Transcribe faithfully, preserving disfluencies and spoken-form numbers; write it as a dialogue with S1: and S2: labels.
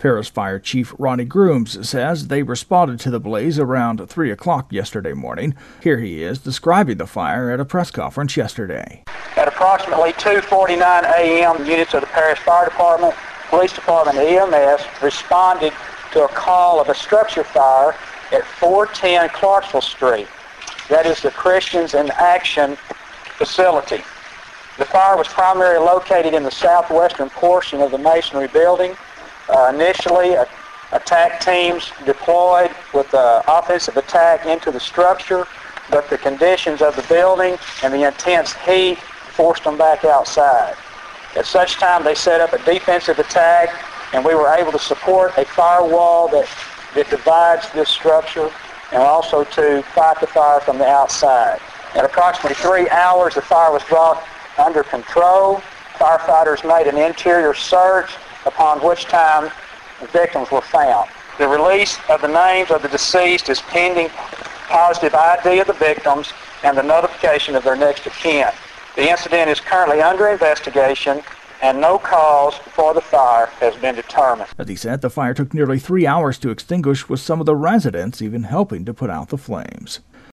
S1: Paris Fire Chief Ronnie Grooms says they responded to the blaze around three o'clock yesterday morning. Here he is describing the fire at a press conference yesterday.
S2: At approximately two forty-nine a m, units of the Paris Fire Department, Police Department, and E M S responded to a call of a structure fire at four ten Clarksville Street. That is the Christians in Action facility. The fire was primarily located in the southwestern portion of the masonry building. Uh, initially, uh, attack teams deployed with uh, offensive attack into the structure, but the conditions of the building and the intense heat forced them back outside. At such time, they set up a defensive attack, and we were able to support a firewall that, that divides this structure, and also to fight the fire from the outside. At approximately three hours, the fire was brought under control. Firefighters made an interior search, upon which time the victims were found. The release of the names of the deceased is pending positive I D of the victims and the notification of their next of kin. The incident is currently under investigation, and no cause for the fire has been determined.
S1: As he said, the fire took nearly three hours to extinguish, with some of the residents even helping to put out the flames.